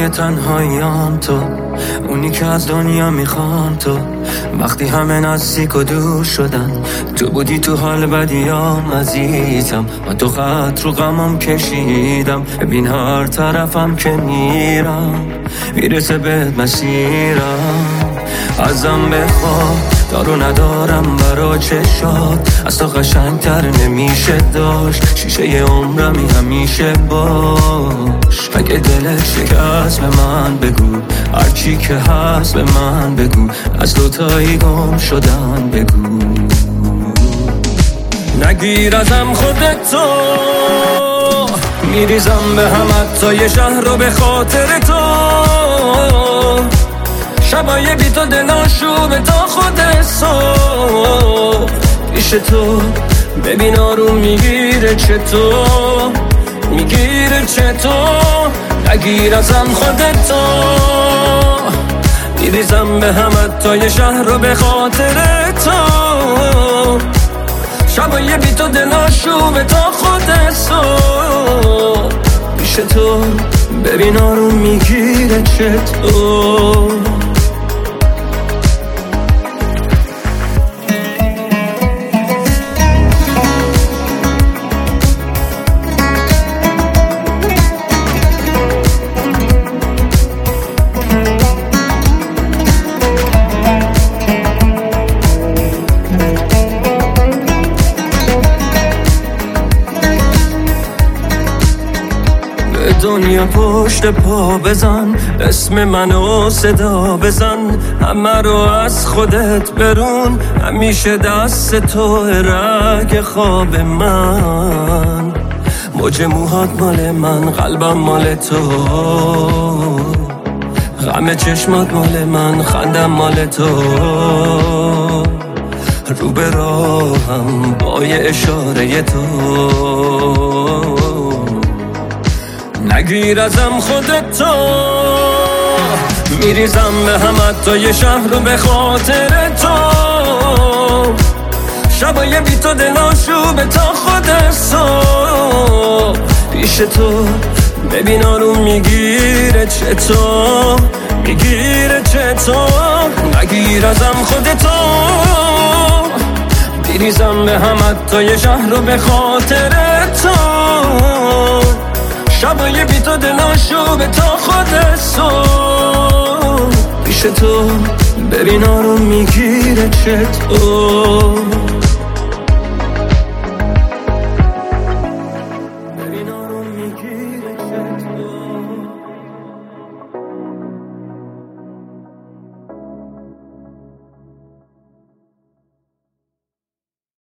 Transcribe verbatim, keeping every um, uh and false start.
همه تنهاییام تو، اونی که از دنیا میخوام تو. وقتی همه نزدیک و دور شدن، تو بودی تو حال بدیام عزیزم. و تو خط رو غمم کشیدم، ببین هر طرفم که میرم میرسه بهت مسیرم. ازم بخواه دارو ندارم برا چشات، از تو قشنگتر نمیشه داشت. شیشه عمرمی همیشه باش، اگه دلت شکست به من بگو، هرچی که هست به من بگو، از دوتایی گم شدن بگو. نگیر ازم خودتو، میریزم به هم حتی یه شهر رو به خاطر تو. شبای بی تو دلاشوبه تا خود صبح پیش تو. ببین آروم میگیره چطور، میگیره چطور. نگیر ازم خودتو، میریزم به هم حتی یه شهر رو به خاطر تو. شبای بی تو دلاشوبه تا خود صبح پیش تو. ببین آروم میگیره چطور. دنیا پشت پا بزن، اسم منو صدا بزن، همه رو از خودت برون. همیشه دست تو رگ خواب من، موج موهات مال من، قلبم مال تو. غم چشمات مال من، خندم مال تو. رو به راهم با یه اشاره تو. نگیر ازم خودتو، میریزم به هم حتی یه شهر رو به خاطر تو. شبای بی تو دلاشوبه تا خود صبح پیش تو. ببین آروم میگیره چطور، میگیره چطور. نگیر ازم خودتو، میریزم به هم حتی یه شهر رو به خاطر تو. شبای بی تو دلاشوبه تا خود صبح پیش تو. ببین آروم میگیره چطور.